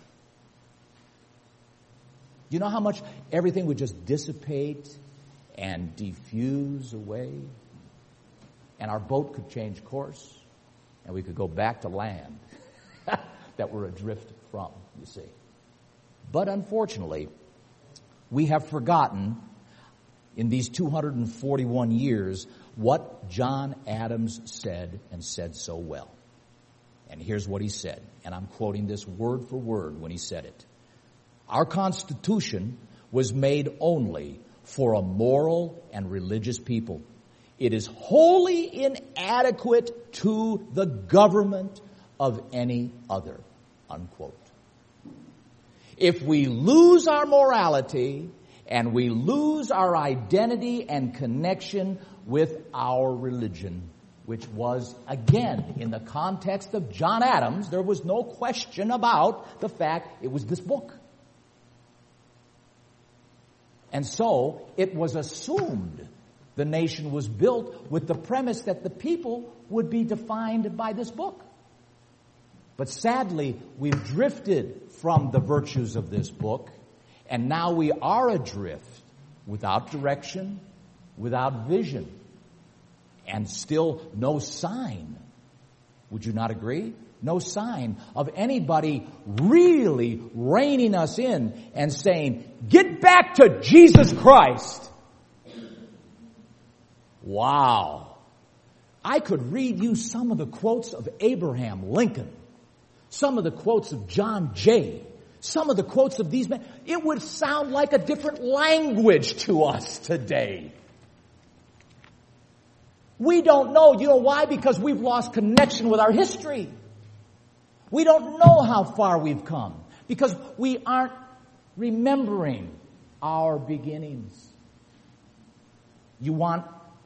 Do you know how much everything would just dissipate and diffuse away? And our boat could change course, and we could go back to land that we're adrift from, you see. But unfortunately, we have forgotten in these 241 years what John Adams said, and said so well. And here's what he said, and I'm quoting this word for word when he said it. Our Constitution was made only for a moral and religious people. It is wholly inadequate to the government of any other, unquote. If we lose our morality and we lose our identity and connection with our religion, which was, again, in the context of John Adams, there was no question about the fact it was this book. And so it was assumed the nation was built with the premise that the people would be defined by this book. But sadly, we've drifted from the virtues of this book, and now we are adrift without direction, without vision, and still no sign. Would you not agree? No sign of anybody really reining us in and saying, get back to Jesus Christ. Wow. I could read you some of the quotes of Abraham Lincoln, some of the quotes of John Jay, some of the quotes of these men. It would sound like a different language to us today. We don't know. You know why? Because we've lost connection with our history. We don't know how far we've come because we aren't remembering our beginnings. You want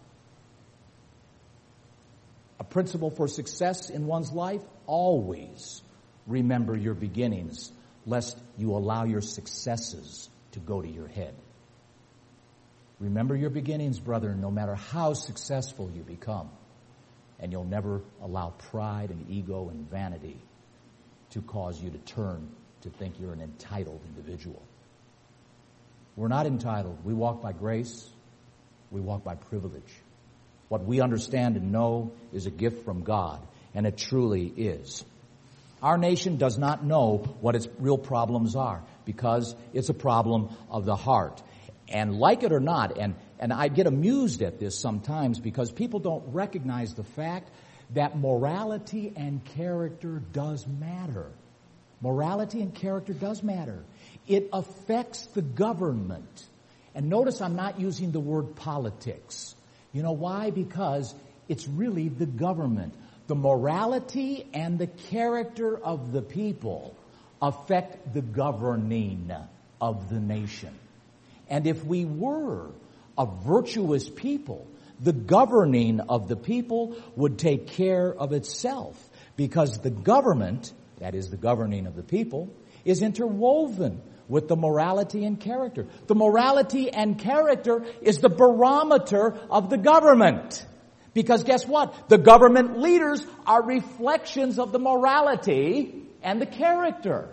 a principle for success in one's life? Always remember your beginnings, lest you allow your successes to go to your head. Remember your beginnings, brother, no matter how successful you become. And you'll never allow pride and ego and vanity to cause you to turn to think you're an entitled individual. We're not entitled. We walk by grace. We walk by privilege. What we understand and know is a gift from God, and it truly is. Our nation does not know what its real problems are because it's a problem of the heart. And like it or not, and and I get amused at this sometimes because people don't recognize the fact that morality and character does matter. Morality and character does matter. It affects the government. And notice I'm not using the word politics. You know why? Because it's really the government. The morality and the character of the people affect the governing of the nation. And if we were a virtuous people, the governing of the people would take care of itself, because the government, that is the governing of the people, is interwoven with the morality and character. The morality and character is the barometer of the government. Because guess what? The government leaders are reflections of the morality and the character.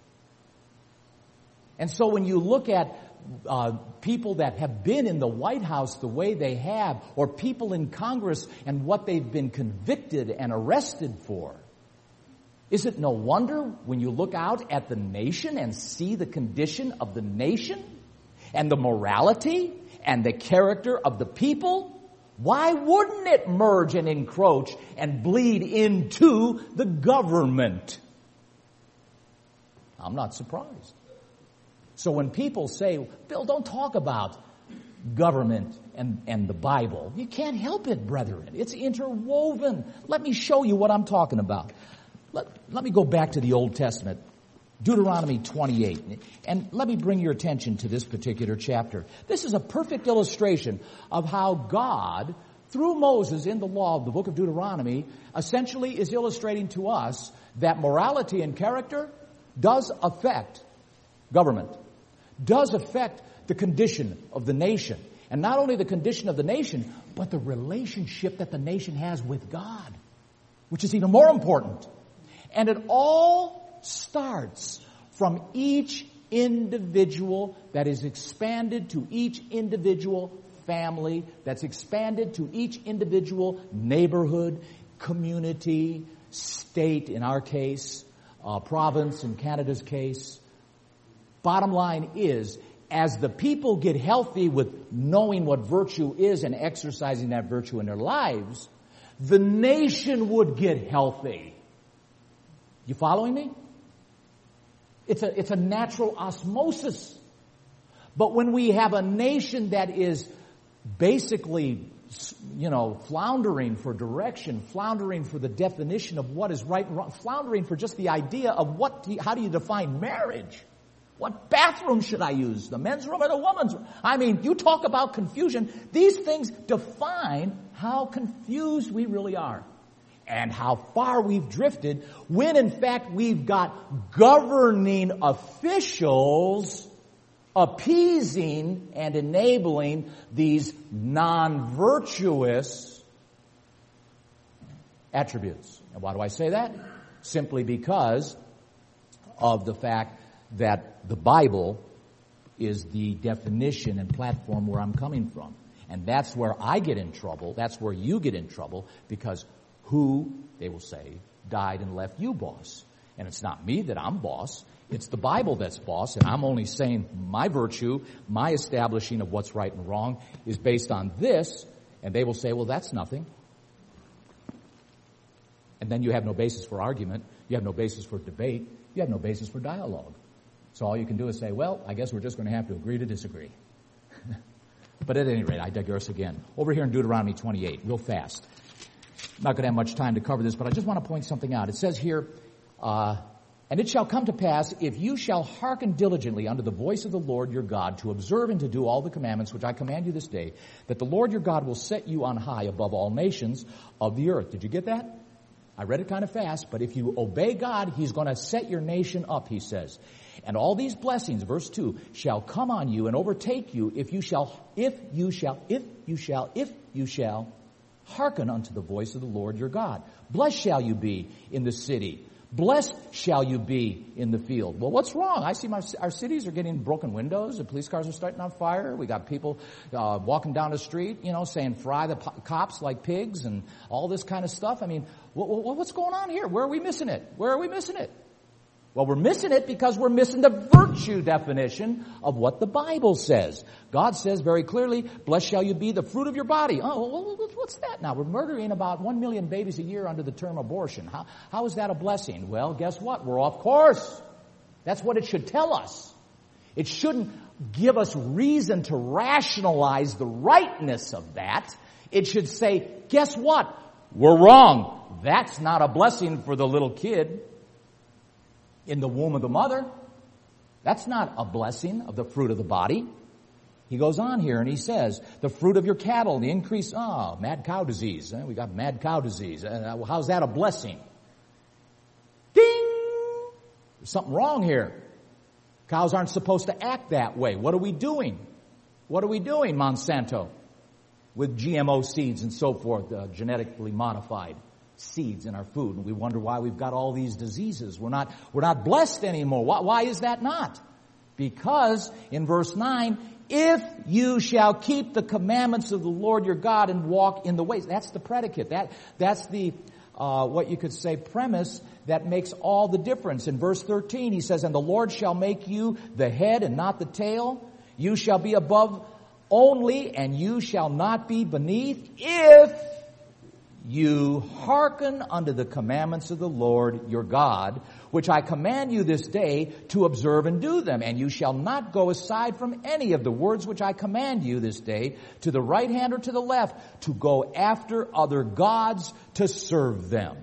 And so when you look at people that have been in the White House the way they have, or people in Congress and what they've been convicted and arrested for, is it no wonder when you look out at the nation and see the condition of the nation and the morality and the character of the people? Why wouldn't it merge and encroach and bleed into the government? I'm not surprised. So when people say, Bill, don't talk about government and the Bible, you can't help it, brethren. It's interwoven. Let me show you what I'm talking about. Let me go back to the Old Testament, Deuteronomy 28, and let me bring your attention to this particular chapter. This is a perfect illustration of how God, through Moses in the law of the book of Deuteronomy, essentially is illustrating to us that morality and character does affect government, does affect the condition of the nation. And not only the condition of the nation, but the relationship that the nation has with God, which is even more important. And it all starts from each individual that is expanded to each individual family, that's expanded to each individual neighborhood, community, state in our case, province in Canada's case. Bottom line is, as the people get healthy with knowing what virtue is and exercising that virtue in their lives, the nation would get healthy. You following me? It's a natural osmosis. But when we have a nation that is basically, floundering for direction, floundering for the definition of what is right and wrong, floundering for just the idea of how do you define marriage? What bathroom should I use? The men's room or the woman's room? I mean, you talk about confusion. These things define how confused we really are and how far we've drifted, when in fact we've got governing officials appeasing and enabling these non-virtuous attributes. And why do I say that? Simply because of the fact that the Bible is the definition and platform where I'm coming from. And that's where I get in trouble. That's where you get in trouble, because who, they will say, died and left you boss? And it's not me that I'm boss. It's the Bible that's boss, and I'm only saying my virtue, my establishing of what's right and wrong is based on this, and they will say, well, that's nothing. And then you have no basis for argument, you have no basis for debate, you have no basis for dialogue. So all you can do is say, well, I guess we're just going to have to agree to disagree. But at any rate, I digress again. Over here in Deuteronomy 28, real fast. I'm not going to have much time to cover this, but I just want to point something out. It says here, and it shall come to pass, if you shall hearken diligently unto the voice of the Lord your God, to observe and to do all the commandments which I command you this day, that the Lord your God will set you on high above all nations of the earth. Did you get that? I read it kind of fast, but if you obey God, He's going to set your nation up, He says. And all these blessings, verse 2, shall come on you and overtake you if you shall hearken unto the voice of the Lord your God. Blessed shall you be in the city. Blessed shall you be in the field. Well, what's wrong? I see our cities are getting broken windows. The police cars are starting on fire. We got people walking down the street, saying fry the cops like pigs and all this kind of stuff. I mean, what's going on here? Where are we missing it? Where are we missing it? Well, we're missing it because we're missing the virtue definition of what the Bible says. God says very clearly, blessed shall you be, the fruit of your body. Oh, what's that now? We're murdering about 1 million babies a year under the term abortion. How is that a blessing? Well, guess what? We're off course. That's what it should tell us. It shouldn't give us reason to rationalize the rightness of that. It should say, guess what? We're wrong. That's not a blessing for the little kid in the womb of the mother. That's not a blessing of the fruit of the body. He goes on here and he says, the fruit of your cattle, the increase, mad cow disease. We got mad cow disease. How's that a blessing? Ding! There's something wrong here. Cows aren't supposed to act that way. What are we doing? What are we doing, Monsanto? With GMO seeds and so forth, genetically modified seeds in our food, and we wonder why we've got all these diseases. We're not blessed anymore. Why is that not? Because in verse 9, if you shall keep the commandments of the Lord your God and walk in the ways. That's the predicate. That's the what you could say premise that makes all the difference. In verse 13, he says, and the Lord shall make you the head and not the tail. You shall be above only, and you shall not be beneath, if you hearken unto the commandments of the Lord your God, which I command you this day to observe and do them. And you shall not go aside from any of the words which I command you this day, to the right hand or to the left, to go after other gods to serve them.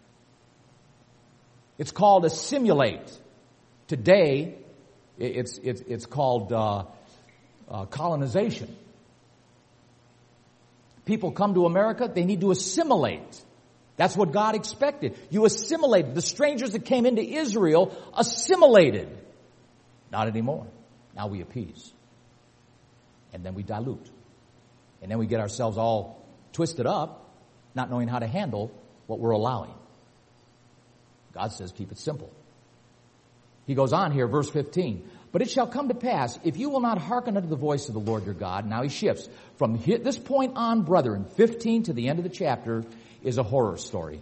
It's called assimilate. Today, it's called colonization. People come to America, they need to assimilate. That's what God expected. You assimilated. The strangers that came into Israel assimilated. Not anymore. Now we appease. And then we dilute. And then we get ourselves all twisted up, not knowing how to handle what we're allowing. God says keep it simple. He goes on here, verse 15. But it shall come to pass, if you will not hearken unto the voice of the Lord your God. Now he shifts. From this point on, brethren, 15 to the end of the chapter is a horror story.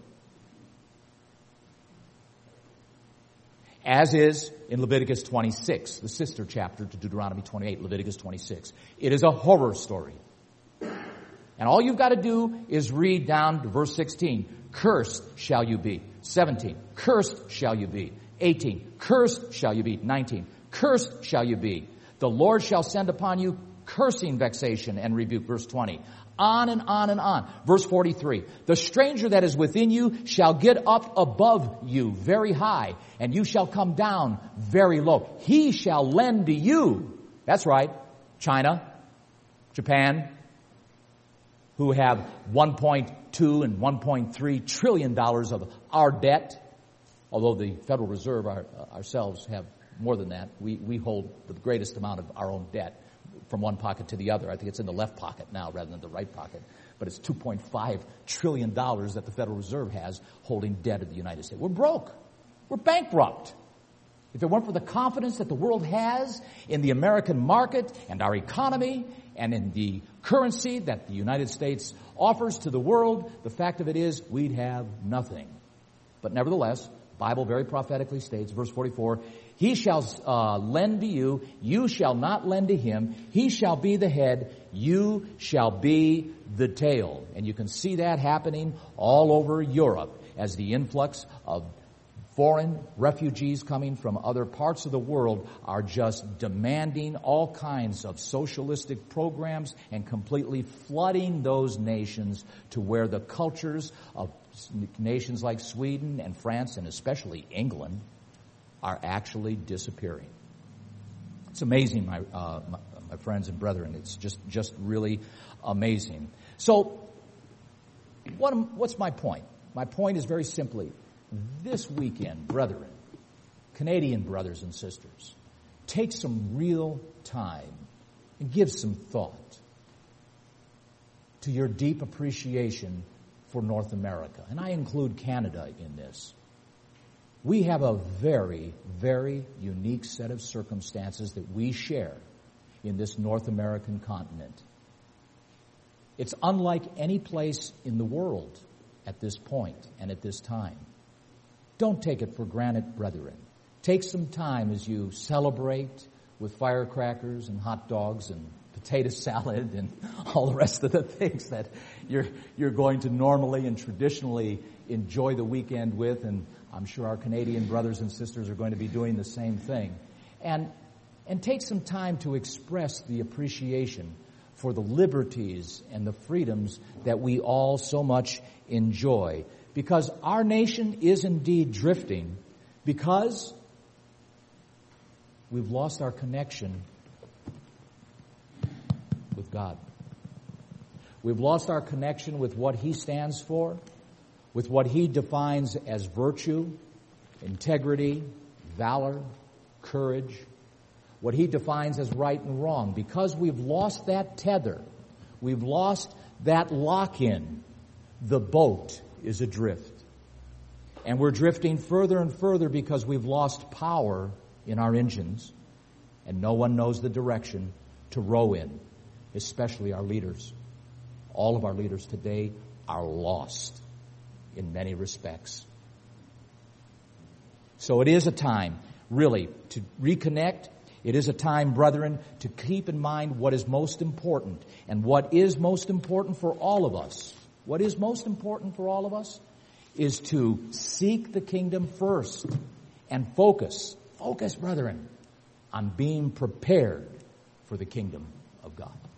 As is in Leviticus 26, the sister chapter to Deuteronomy 28, Leviticus 26. It is a horror story. And all you've got to do is read down to verse 16. Cursed shall you be. 17. Cursed shall you be. 18. Cursed shall you be. 19. Cursed shall you be. The Lord shall send upon you cursing, vexation, and rebuke. Verse 20. On and on and on. Verse 43. The stranger that is within you shall get up above you very high, and you shall come down very low. He shall lend to you. That's right. China, Japan, who have $1.2 and $1.3 trillion of our debt, although the Federal Reserve ourselves have more than that. We hold the greatest amount of our own debt from one pocket to the other. I think it's in the left pocket now rather than the right pocket. But it's $2.5 trillion that the Federal Reserve has holding debt of the United States. We're broke. We're bankrupt. If it weren't for the confidence that the world has in the American market and our economy and in the currency that the United States offers to the world, the fact of it is we'd have nothing. But nevertheless, the Bible very prophetically states, verse 44, he shall lend to you, you shall not lend to him. He shall be the head, you shall be the tail. And you can see that happening all over Europe as the influx of foreign refugees coming from other parts of the world are just demanding all kinds of socialistic programs and completely flooding those nations to where the cultures of nations like Sweden and France and especially England are actually disappearing. It's amazing, my friends and brethren. It's just really amazing. So, what's my point? My point is very simply, this weekend, brethren, Canadian brothers and sisters, take some real time and give some thought to your deep appreciation for North America. And I include Canada in this. We have a very, very unique set of circumstances that we share in this North American continent. It's unlike any place in the world at this point and at this time. Don't take it for granted, brethren. Take some time as you celebrate with firecrackers and hot dogs and potato salad and all the rest of the things that you're going to normally and traditionally enjoy the weekend with, and I'm sure our Canadian brothers and sisters are going to be doing the same thing. And take some time to express the appreciation for the liberties and the freedoms that we all so much enjoy. Because our nation is indeed drifting because we've lost our connection with God. We've lost our connection with what He stands for, with what He defines as virtue, integrity, valor, courage, what He defines as right and wrong. Because we've lost that tether, we've lost that lock-in, the boat is adrift. And we're drifting further and further because we've lost power in our engines, and no one knows the direction to row in, especially our leaders. All of our leaders today are lost in many respects. So it is a time, really, to reconnect. It is a time, brethren, to keep in mind what is most important. And what is most important for all of us, what is most important for all of us, is to seek the kingdom first and focus, brethren, on being prepared for the kingdom of God.